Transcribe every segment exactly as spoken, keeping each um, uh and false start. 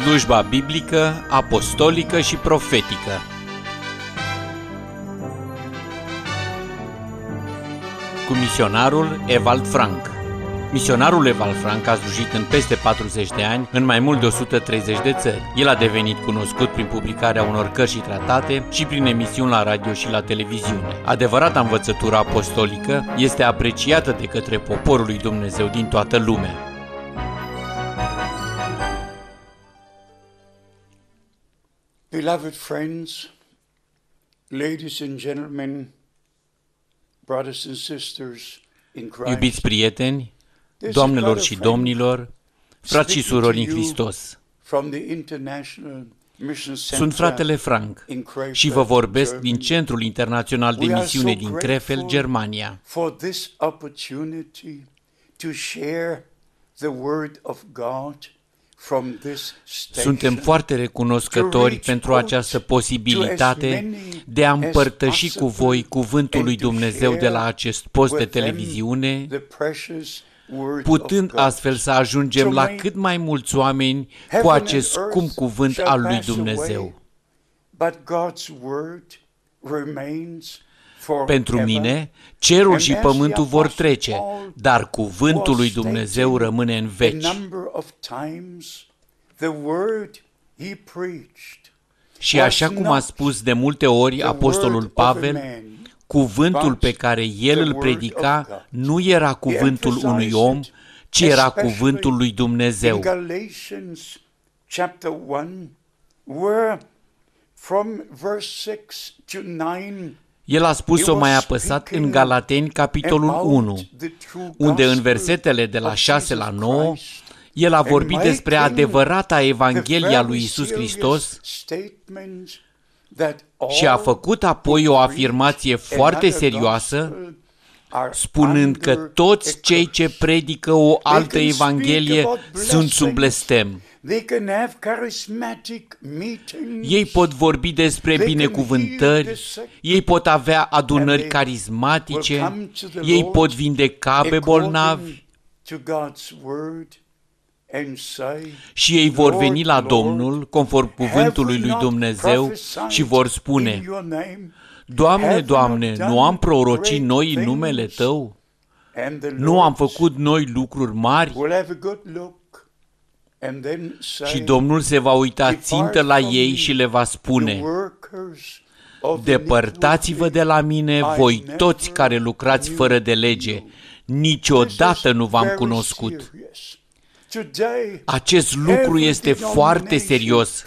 Slujba biblică, apostolică și profetică. Cu misionarul Ewald Frank. Misionarul Ewald Frank a slujit în peste patruzeci de ani în mai mult de o sută treizeci de țări. El a devenit cunoscut prin publicarea unor cărți și tratate și prin emisiuni la radio și la televiziune. Adevărata învățătură apostolică este apreciată de către poporul lui Dumnezeu din toată lumea. Beloved friends, ladies and gentlemen, brothers and sisters in Christ. Iubiți prieteni, doamnelor și domnilor, frați și surori în Hristos, sunt fratele Frank și vă vorbesc din Centrul Internațional de Misiune din Krefeld, Germania. Suntem foarte recunoscători pentru această posibilitate de a împărtăși cu voi cuvântul lui Dumnezeu de la acest post de televiziune, putând astfel să ajungem la cât mai mulți oameni cu acest scump cuvânt al lui Dumnezeu. Pentru mine, cerul și pământul vor trece, dar cuvântul lui Dumnezeu rămâne în veci. Și așa cum a spus de multe ori apostolul Pavel, cuvântul pe care el îl predica nu era cuvântul unui om, ci era cuvântul lui Dumnezeu. El a spus-o mai apăsat în Galateni, capitolul unu, unde în versetele de la șase la nouă, el a vorbit despre adevărata Evanghelie a lui Iisus Hristos și a făcut apoi o afirmație foarte serioasă, spunând că toți cei ce predică o altă Evanghelie sunt sub blestem. Ei pot vorbi despre binecuvântări, ei pot avea adunări carismatice, ei pot vindeca pe bolnavi și ei vor veni la Domnul, conform cuvântului lui Dumnezeu, și vor spune: Doamne, Doamne, nu am prorocit noi în numele Tău? Nu am făcut noi lucruri mari? Și Domnul se va uita țintă la ei și le va spune: Depărtați-vă de la mine, voi toți care lucrați fără de lege, niciodată nu v-am cunoscut. Acest lucru este foarte serios.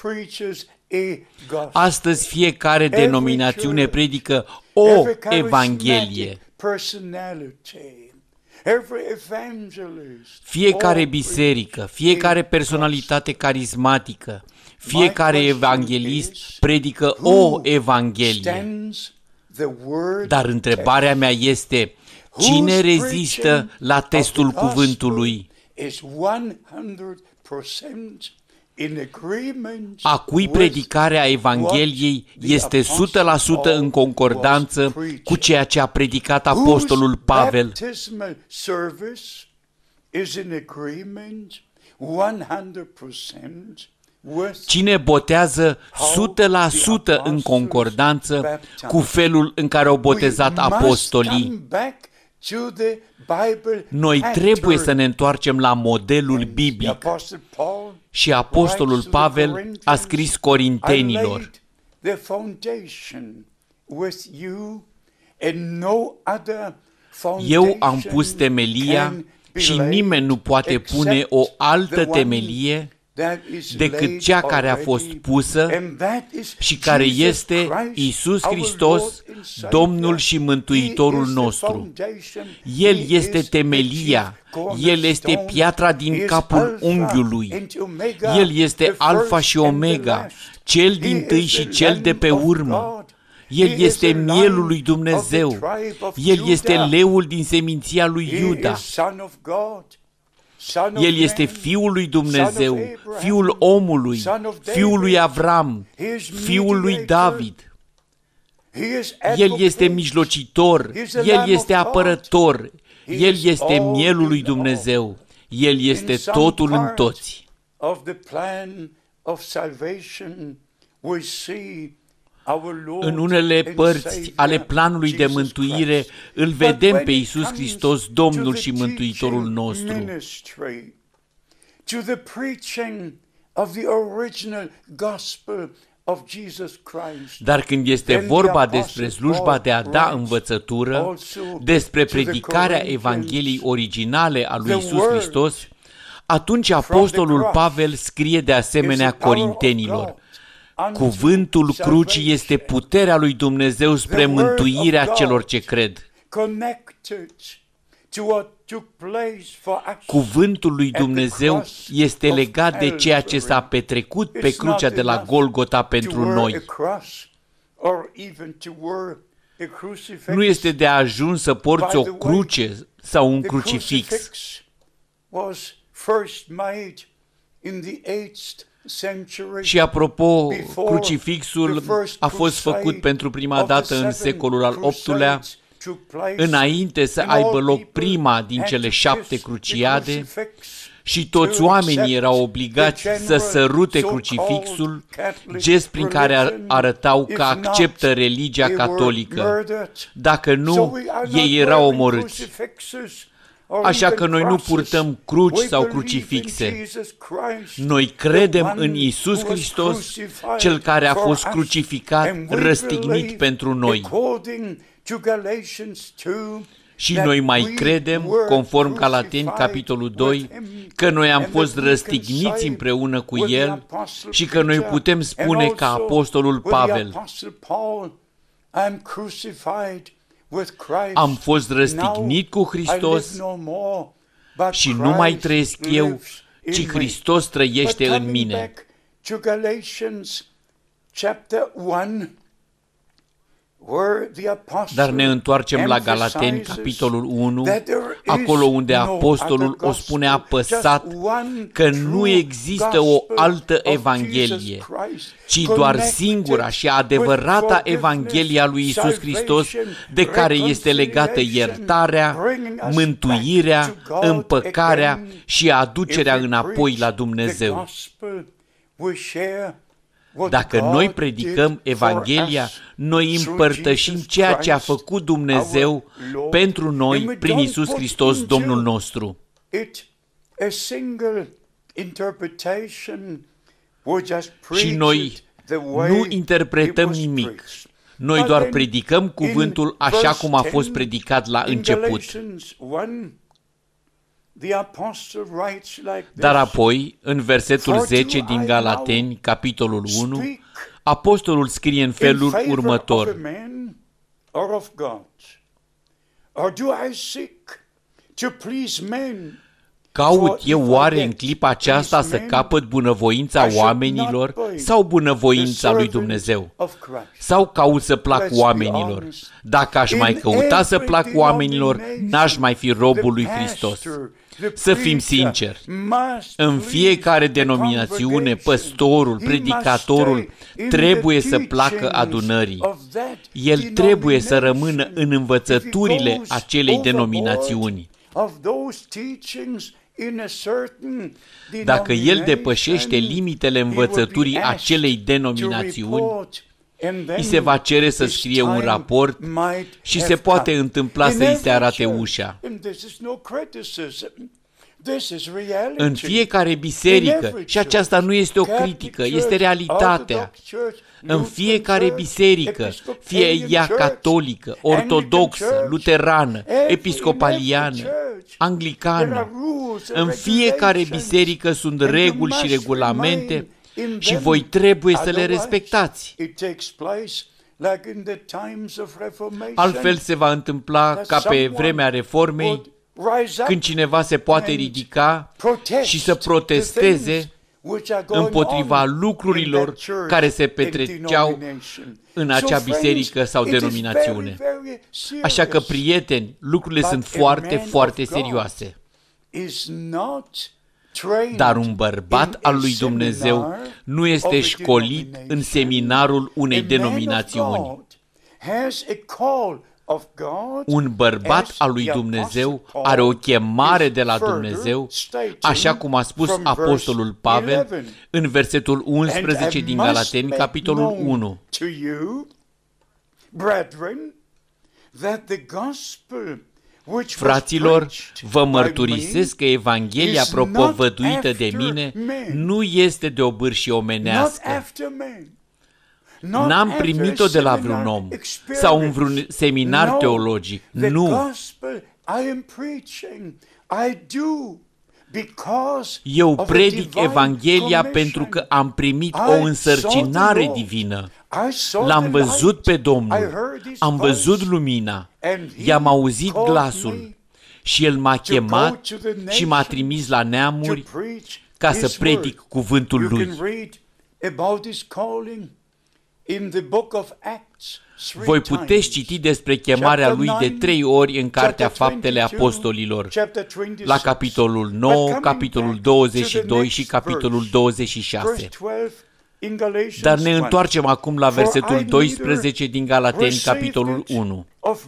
Astăzi fiecare denominațiune predică o Evanghelie. Fiecare biserică, fiecare personalitate carismatică, fiecare evanghelist predică o Evanghelie. Dar întrebarea mea este: cine rezistă la testul cuvântului? A cui predicarea Evangheliei este o sută la sută în concordanță cu ceea ce a predicat apostolul Pavel? Cine botează o sută la sută în concordanță cu felul în care au botezat apostolii? Noi trebuie să ne întoarcem la modelul biblic. Și apostolul Pavel a scris Corintenilor: Eu am pus temelia și nimeni nu poate pune o altă temelie decât cea care a fost pusă și care este Iisus Hristos, Domnul și Mântuitorul nostru. El este temelia, El este piatra din capul unghiului, El este Alfa și Omega, cel dintâi și cel de pe urmă. El este mielul lui Dumnezeu, El este leul din seminția lui Iuda. El este Fiul lui Dumnezeu, Fiul omului, Fiul lui Avram, Fiul lui David. El este mijlocitor, El este apărător, El este mielul lui Dumnezeu, El este totul în toți. În unele părți ale planului de mântuire îl vedem pe Iisus Hristos, Domnul și Mântuitorul nostru. Dar când este vorba despre slujba de a da învățătură, despre predicarea Evangheliei originale a lui Iisus Hristos, atunci apostolul Pavel scrie de asemenea corintenilor: cuvântul crucii este puterea lui Dumnezeu spre mântuirea celor ce cred. Cuvântul lui Dumnezeu este legat de ceea ce s-a petrecut pe crucea de la Golgota pentru noi. Nu este de ajuns să porți o cruce sau un crucifix. Și apropo, crucifixul a fost făcut pentru prima dată în secolul al optulea, înainte să aibă loc prima din cele șapte cruciade, și toți oamenii erau obligați să sărute crucifixul, gest prin care arătau că acceptă religia catolică. Dacă nu, ei erau omorâți. Așa că noi nu purtăm cruci sau crucifixe. Noi credem în Iisus Hristos, Cel care a fost crucificat, răstignit pentru noi. Și noi mai credem, conform Galateni, capitolul doi, că noi am fost răstigniți împreună cu El și că noi putem spune ca apostolul Pavel: am fost răstignit cu Hristos și nu mai trăiesc eu, ci Hristos trăiește în mine. Dar ne întoarcem la Galateni, capitolul unu, acolo unde apostolul o spune apăsat că nu există o altă Evanghelie, ci doar singura și adevărata Evanghelie a lui Iisus Hristos, de care este legată iertarea, mântuirea, împăcarea și aducerea înapoi la Dumnezeu. Dacă noi predicăm Evanghelia, noi împărtășim ceea ce a făcut Dumnezeu pentru noi prin Iisus Hristos, Domnul nostru. Și noi nu interpretăm nimic. Noi doar predicăm cuvântul așa cum a fost predicat la început. Dar apoi, în versetul zece din Galateni, capitolul unu, apostolul scrie în felul următor: caut eu oare în clipa aceasta să capăt bunăvoința oamenilor sau bunăvoința lui Dumnezeu? Sau caut să plac oamenilor? Dacă aș mai căuta să plac oamenilor, n-aș mai fi robul lui Hristos. Să fim sinceri, în fiecare denominațiune, păstorul, predicatorul trebuie să placă adunării. El trebuie să rămână în învățăturile acelei denominațiuni. Dacă el depășește limitele învățăturii acelei denominațiuni, îi se va cere să scrie un raport și se poate întâmpla să îi se arate ușa. În fiecare biserică, și aceasta nu este o critică, este realitatea, în fiecare biserică, fie ea catolică, ortodoxă, luterană, episcopaliană, anglicană, în fiecare biserică sunt reguli și regulamente și voi trebuie să le respectați. Altfel se va întâmpla ca pe vremea Reformei, când cineva se poate ridica și să protesteze împotriva lucrurilor care se petreceau în acea biserică sau denominațiune. Așa că, prieteni, lucrurile sunt foarte, foarte serioase. Dar un bărbat al lui Dumnezeu nu este școlit în seminarul unei denominațiuni. Un bărbat al lui Dumnezeu are o chemare de la Dumnezeu, așa cum a spus apostolul Pavel în versetul unsprezece din Galateni, capitolul unu. Fraților, vă mărturisesc că Evanghelia propovăduită de mine nu este de o bârșie omenească. N-am primit-o de la vreun om sau în vreun seminar teologic. Nu. Eu predic Evanghelia pentru că am primit o însărcinare divină. L-am văzut pe Domnul, am văzut lumina, i-am auzit glasul și El m-a chemat și m-a trimis la neamuri ca să predic cuvântul Lui. Voi puteți citi despre chemarea Lui de trei ori în Cartea Faptele Apostolilor, la capitolul nouă, capitolul douăzeci și doi și capitolul douăzeci și șase. Dar ne întoarcem acum la versetul doisprezece din Galateni, capitolul unu.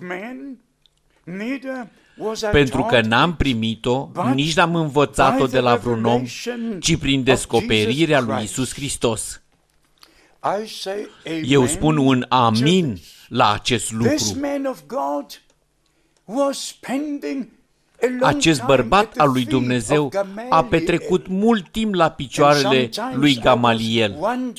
Pentru că n-am primit-o, nici n-am învățat-o de la vreun om, ci prin descoperirea lui Iisus Hristos. Eu spun un amin la acest lucru. Acest bărbat al lui Dumnezeu a petrecut mult timp la picioarele lui Gamaliel.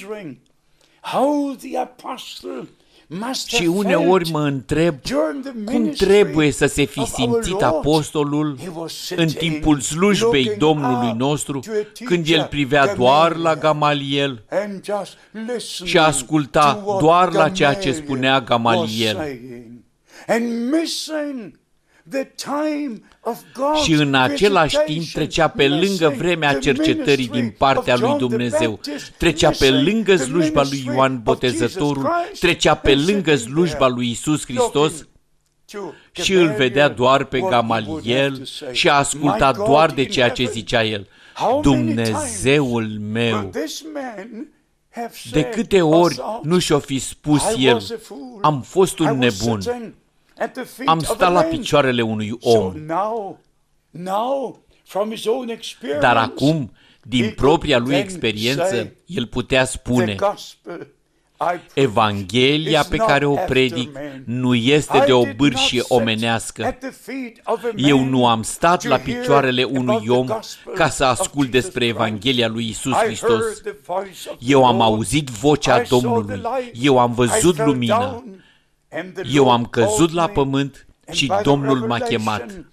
Și uneori mă întreb cum trebuie să se fi simțit apostolul în timpul slujbei Domnului nostru, când el privea doar la Gamaliel și asculta doar la ceea ce spunea Gamaliel. Și în același timp trecea pe lângă vremea cercetării din partea lui Dumnezeu, trecea pe lângă slujba lui Ioan Botezătorul, trecea pe lângă slujba lui Iisus Hristos și îl vedea doar pe Gamaliel și asculta doar de ceea ce zicea el. Dumnezeul meu! De câte ori nu și-o fi spus el, am fost un nebun, am stat la picioarele unui om. Dar acum, din propria lui experiență, el putea spune: Evanghelia pe care o predic nu este de o bârșie omenească. Eu nu am stat la picioarele unui om ca să ascult despre Evanghelia lui Iisus Hristos. Eu am auzit vocea Domnului, eu am văzut lumina, eu am căzut la pământ și Domnul m-a chemat.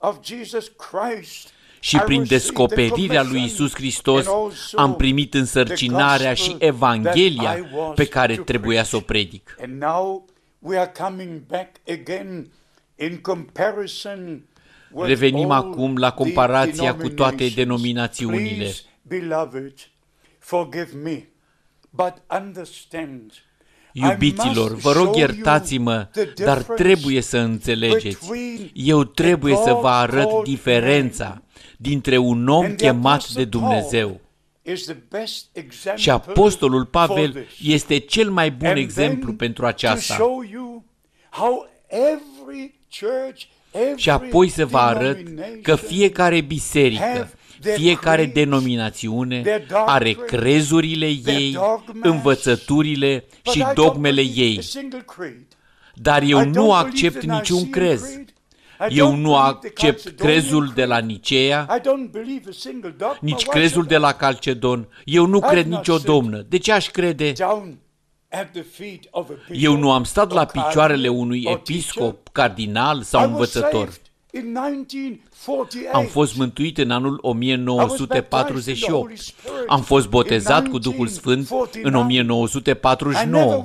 Și prin descoperirea lui Iisus Hristos am primit însărcinarea și Evanghelia pe care trebuia să o predic. Revenim acum la comparația cu toate denominațiunile. Iubiților, vă rog iertați-mă, dar trebuie să înțelegeți. Eu trebuie să vă arăt diferența dintre un om chemat de Dumnezeu. Și apostolul Pavel este cel mai bun exemplu pentru aceasta. Și apoi să vă arăt că fiecare biserică, fiecare denominațiune are crezurile ei, învățăturile și dogmele ei. Dar eu nu accept niciun crez. Eu nu accept crezul de la Nicea, nici crezul de la Calcedon. Eu nu cred nicio domnă. De ce aș crede? Eu nu am stat la picioarele unui episcop, cardinal sau învățător. Am fost mântuit în anul o mie nouă sute patruzeci și opt. Am fost botezat cu Duhul Sfânt în o mie nouă sute patruzeci și nouă.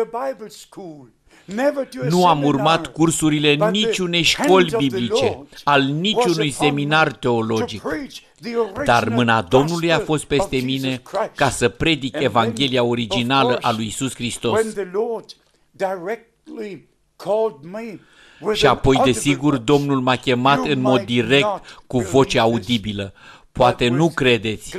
Nu am urmat cursurile niciunei școli biblice, al niciunui seminar teologic, dar mâna Domnului a fost peste mine ca să predic Evanghelia originală a lui Iisus Hristos. Și apoi, desigur, Domnul m-a chemat în mod direct, cu voce audibilă. Poate nu credeți,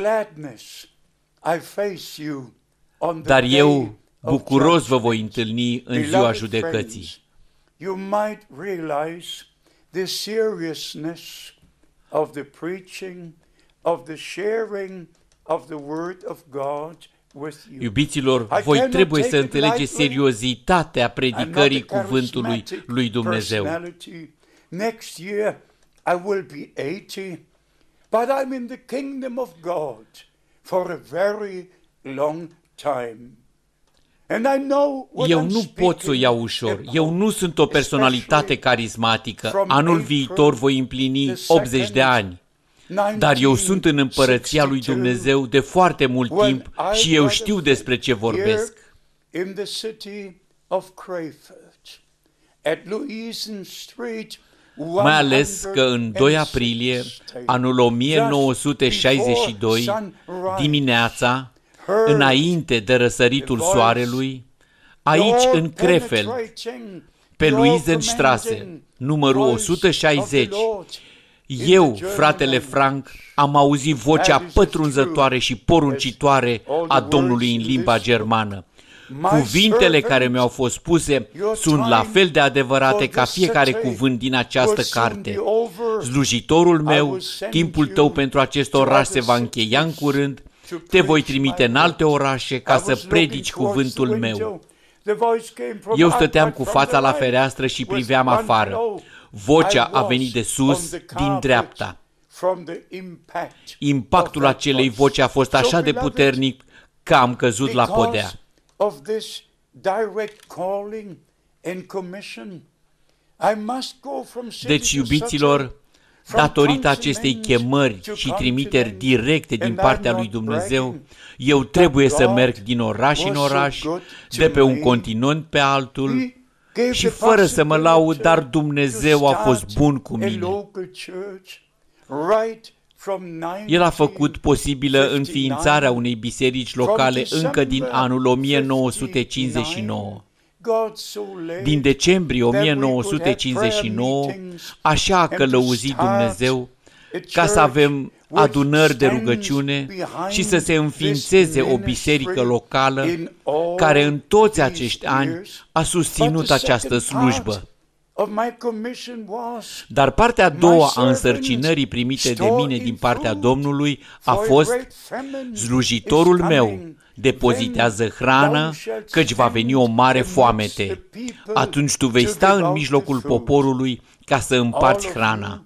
dar eu bucuros vă voi întâlni în ziua judecății. you might realize the seriousness of the preaching, of the sharing of the word of God with you. Iubiților, voi trebuie să înțelegeți seriozitatea predicării cuvântului lui Dumnezeu. Next year I will be eighty, but I'm in the kingdom of God for a very long time. Eu nu pot să o iau ușor. Eu nu sunt o personalitate carismatică. Anul viitor voi împlini optzeci de ani. Dar eu sunt în împărăția lui Dumnezeu de foarte mult timp și eu știu despre ce vorbesc. Mai ales că în doi aprilie, anul o mie nouă sute șaizeci și doi, dimineața, înainte de răsăritul soarelui, aici în Krefeld, pe Luisenstraße, numărul o sută șaizeci, eu, fratele Frank, am auzit vocea pătrunzătoare și poruncitoare a Domnului în limba germană. Cuvintele care mi-au fost spuse sunt la fel de adevărate ca fiecare cuvânt din această carte. Slujitorul meu, timpul tău pentru acest oraș se va încheia în curând, te voi trimite în alte orașe ca să predici cuvântul meu. Eu stăteam cu fața la fereastră și priveam afară. Vocea a venit de sus, din dreapta. Impactul acelei voci a fost așa de puternic că am căzut la podea. Deci, iubiților, datorită acestei chemări și trimiteri directe din partea lui Dumnezeu, eu trebuie să merg din oraș în oraș, de pe un continent pe altul, și fără să mă laud, dar Dumnezeu a fost bun cu mine. El a făcut posibilă înființarea unei biserici locale încă din anul o mie nouă sute cincizeci și nouă. Din decembrie o mie nouă sute cincizeci și nouă, așa a călăuzit Dumnezeu ca să avem adunări de rugăciune și să se înființeze o biserică locală care în toți acești ani a susținut această slujbă. Dar partea a doua a însărcinării primite de mine din partea Domnului a fost: slujitorul meu depozitează hrană, căci va veni o mare foamete. Atunci tu vei sta în mijlocul poporului ca să împarți hrana.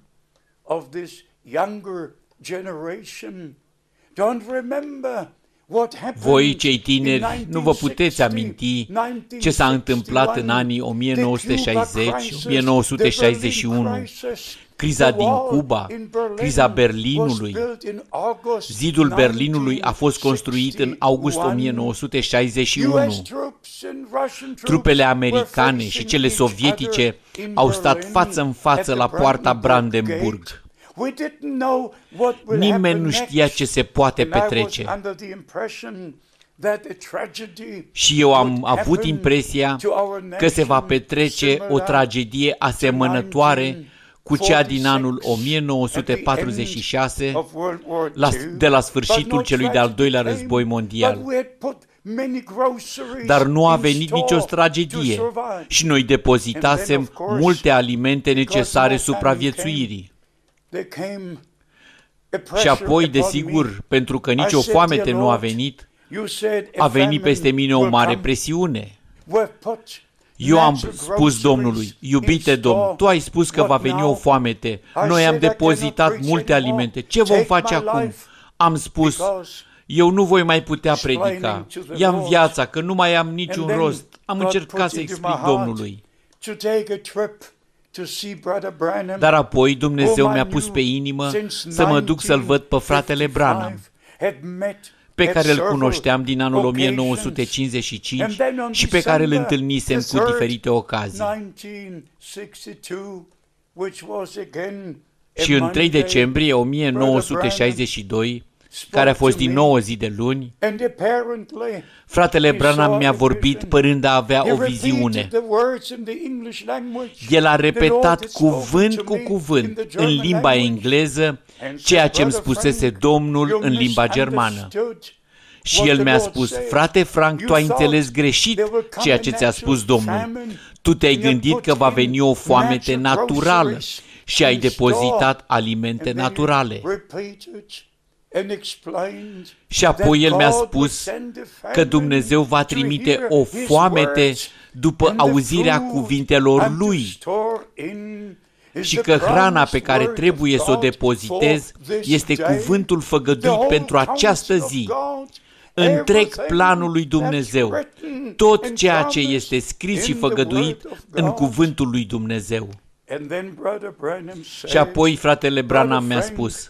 Voi, cei tineri, nu vă puteți aminti ce s-a întâmplat în anii o mie nouă sute șaizeci - o mie nouă sute șaizeci și unu, criza din Cuba, criza Berlinului. Zidul Berlinului a fost construit în august o mie nouă sute șaizeci și unu. Trupele americane și cele sovietice au stat față în față la poarta Brandenburg. Nimeni nu știa ce se poate petrece. Și eu am avut impresia că se va petrece o tragedie asemănătoare cu cea din anul o mie nouă sute patruzeci și șase, la, de la sfârșitul celui de-al doilea război mondial. Dar nu a venit nicio tragedie și noi depozitasem multe alimente necesare supraviețuirii. Și apoi, desigur, pentru că nicio foamete nu a venit, a venit peste mine o mare presiune. Eu am spus Domnului: iubite Domn, Tu ai spus că va veni o foamete, noi am depozitat multe alimente, ce vom face acum? Am spus: eu nu voi mai putea predica, ia-mi viața, că nu mai am niciun rost. Am încercat să explic Domnului. Dar apoi Dumnezeu mi-a pus pe inimă să mă duc să-l văd pe fratele Branham, pe care îl cunoșteam din anul o mie nouă sute cincizeci și cinci și pe care îl întâlnisem cu diferite ocazii. Și în trei decembrie o mie nouă sute șaizeci și doi, care a fost din nou o zi de luni, fratele Branham mi-a vorbit părând a avea o viziune. El a repetat cuvânt cu cuvânt în limba engleză ceea ce îmi spusese Domnul în limba germană. Și el mi-a spus: frate Frank, tu ai înțeles greșit ceea ce ți-a spus Domnul. Tu te-ai gândit că va veni o foamete naturală și ai depozitat alimente naturale. Și apoi el mi-a spus că Dumnezeu va trimite o foamete după auzirea cuvintelor lui și că hrana pe care trebuie să o depozitez este cuvântul făgăduit pentru această zi. Întreg planul lui Dumnezeu, tot ceea ce este scris și făgăduit în cuvântul lui Dumnezeu. Și apoi fratele Branham mi-a spus: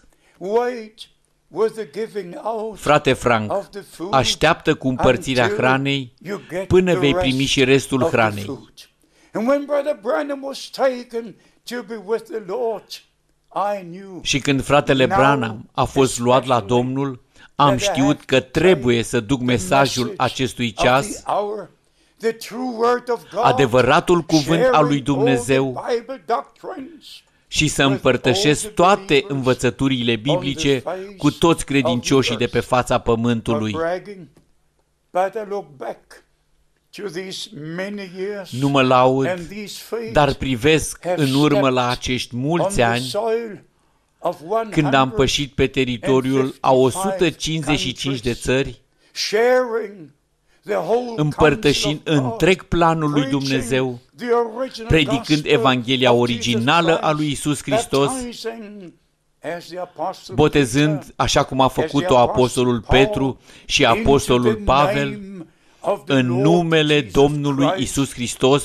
frate Frank, așteaptă cu împărțirea hranei până vei primi și restul hranei. Și când fratele Branham a fost luat la Domnul, am știut că trebuie să duc mesajul acestui ceas, adevăratul cuvânt al lui Dumnezeu, și să împărtășesc toate învățăturile biblice cu toți credincioșii de pe fața pământului. Nu mă laud, dar privesc în urmă la acești mulți ani, când am pășit pe teritoriul a o sută cincizeci și cinci de țări, împărtășind întreg planul lui Dumnezeu, predicând Evanghelia originală a lui Iisus Hristos, botezând așa cum a făcut-o apostolul Petru și apostolul Pavel, în numele Domnului Iisus Hristos,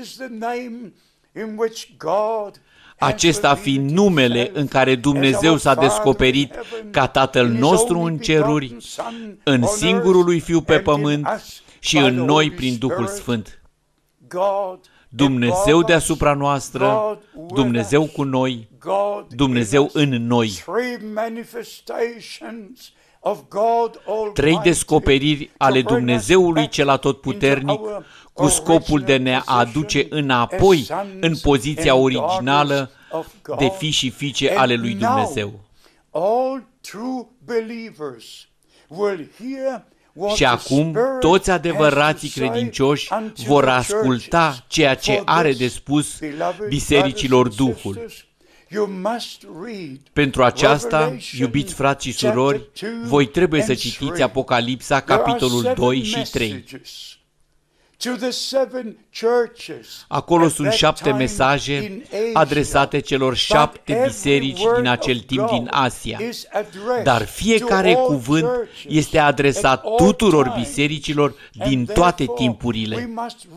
acesta fiind numele în care Dumnezeu s-a descoperit ca Tatăl nostru în ceruri, în singurul lui Fiu pe pământ și în noi prin Duhul Sfânt. Dumnezeu deasupra noastră, Dumnezeu cu noi, Dumnezeu în noi. Trei descoperiri ale Dumnezeului cel atotputernic cu scopul de ne aduce înapoi în poziția originală de fi și fiice ale lui Dumnezeu. Și acum toți adevărații credincioși vor asculta ceea ce are de spus bisericilor Duhul. Pentru aceasta, iubiți frați și surori, voi trebuie să citiți Apocalipsa, capitolul doi și trei. Acolo sunt șapte mesaje adresate celor șapte biserici din acel timp din Asia, dar fiecare cuvânt este adresat tuturor bisericilor din toate timpurile.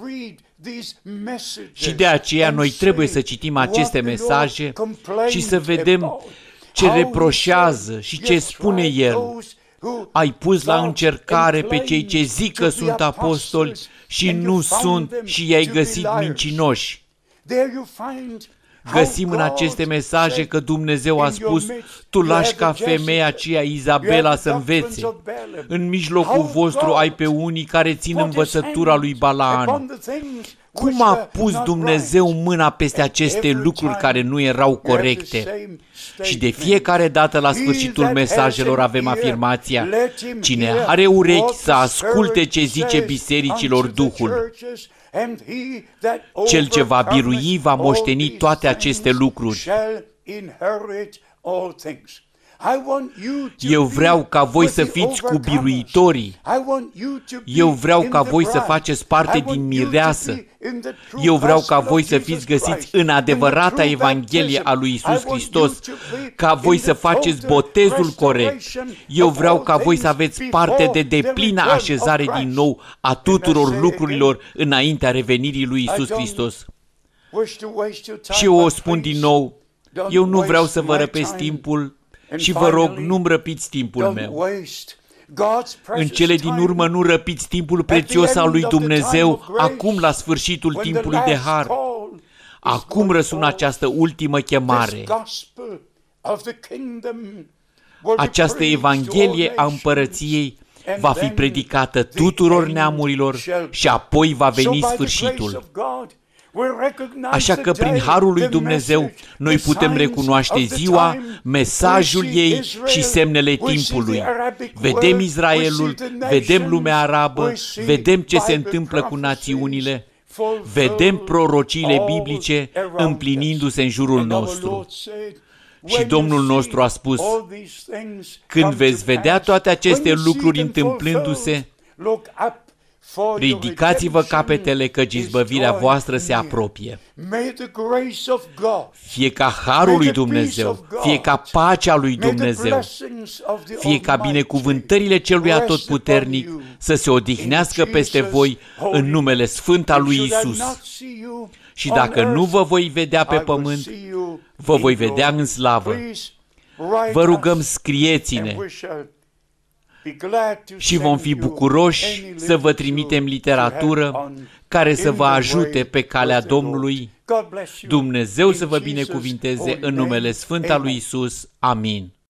Și de aceea noi trebuie să citim aceste mesaje și să vedem ce reproșează și ce spune el. Ai pus la încercare pe cei ce zic că sunt apostoli și nu sunt și i-ai găsit mincinoși. Găsim în aceste mesaje că Dumnezeu a spus: tu lași ca femeia aceea Izabela să învețe. În mijlocul vostru ai pe unii care țin învățătura lui Balaam. Cum a pus Dumnezeu mâna peste aceste lucruri care nu erau corecte? Și de fiecare dată la sfârșitul mesajelor avem afirmația: cine are urechi să asculte ce zice bisericilor Duhul. Cel ce va birui va moșteni toate aceste lucruri. Eu vreau ca voi să fiți cu biruitorii. Eu vreau ca voi să faceți parte din mireasă. Eu vreau ca voi să fiți găsiți în adevărata Evanghelie a lui Iisus Hristos, ca voi să faceți botezul corect. Eu vreau ca voi să aveți parte de deplină așezare din nou a tuturor lucrurilor înaintea revenirii lui Iisus Hristos. Și eu o spun din nou, eu nu vreau să vă răpesc timpul și vă rog, nu-mi răpiți timpul meu. În cele din urmă nu răpiți timpul prețios al lui Dumnezeu, acum la sfârșitul timpului de har. Acum răsună această ultimă chemare. Această Evanghelie a împărăției va fi predicată tuturor neamurilor și apoi va veni sfârșitul. Așa că prin harul lui Dumnezeu noi putem recunoaște ziua, mesajul ei și semnele timpului. Vedem Israelul, vedem lumea arabă, vedem ce se întâmplă cu națiunile, vedem prorociile biblice împlinindu-se în jurul nostru. Și Domnul nostru a spus, când veți vedea toate aceste lucruri întâmplându-se, ridicați-vă capetele, căci izbăvirea voastră se apropie. Fie ca harul lui Dumnezeu, fie ca pacea lui Dumnezeu, fie ca binecuvântările celui atotputernic să se odihnească peste voi în numele sfânt al lui Isus. Și dacă nu vă voi vedea pe pământ, vă voi vedea în slavă. Vă rugăm, scrieți-ne și vom fi bucuroși să vă trimitem literatură care să vă ajute pe calea Domnului. Dumnezeu să vă binecuvinteze în numele sfânt al lui Isus. Amin.